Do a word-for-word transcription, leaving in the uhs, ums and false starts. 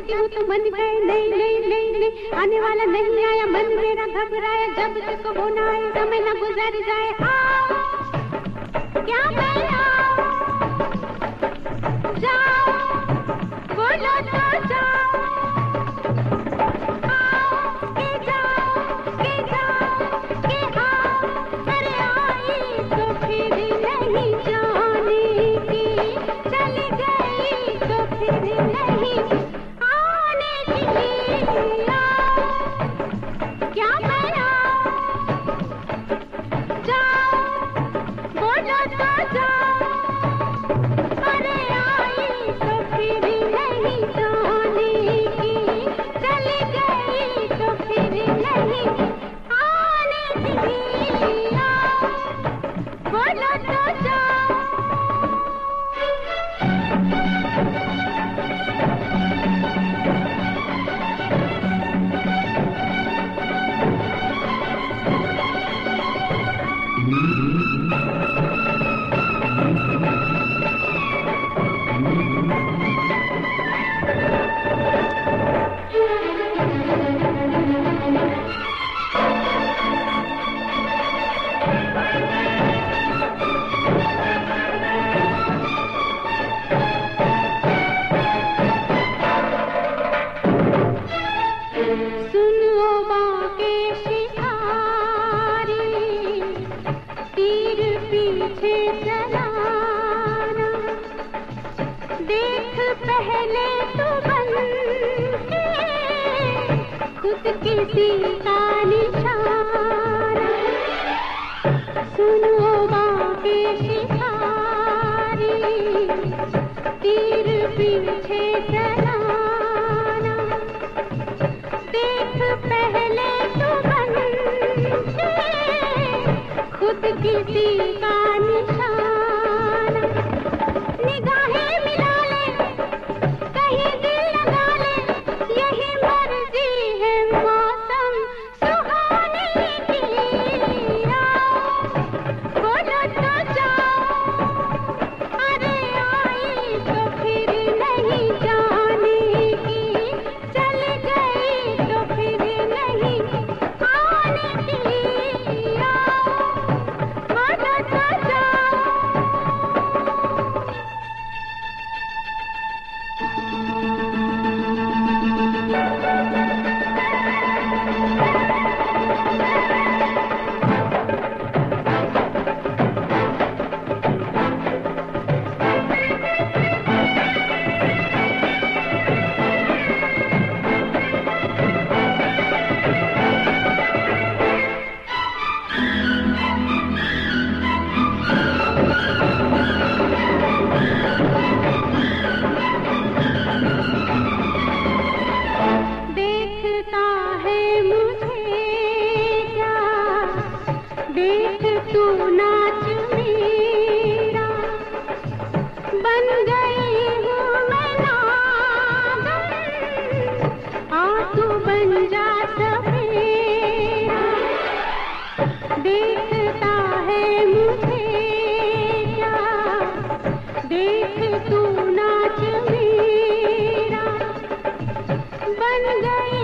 जाती हूँ तो मन गए नहीं नहीं नहीं नहीं, आने वाला नहीं आया, मन मेरा घबराया, जब तक वो ना आए समय न गुजर जाए। आओ क्या मैं आओ, जाओ बोलो तो जाओ, आओ के जाओ के जाओ के आओ, अरे आई तो फिर नहीं जाने की, चली गई तो फिर नहीं आने की। आओ क्या मैं आओ, जाओ बोलो तो जाओ, अरे आई तो फिर नहीं जाने की, चली गई तो फिर नहीं आने की। आओ बोलो तो जाओ। सुनो बाके शिकारी, तीर पीछे चलाना, देख पहले तो बन के खुद किसी का निशाना। सुनो बाके शिकारी, तीर पीछे चलाना, देख पहले तो बन के खुद किसी का निशाना। निगाहें मिला ले, कहीं दिल लगा ले, यही मर्जी है मौसम सुहाने की। आओ बोलो तो जाओ, अरे आई तो फिर नहीं जाने की, चली गई तो फिर नहीं आने की। आओ बोलो तो जाओ। देखता है मुझे क्या, देख तू नाच मेरा, बन गई हूँ मैं नागिन, आ तू बन जा सफेरा। देखता है मुझे क्या, देख तू नाच मेरा, बन गई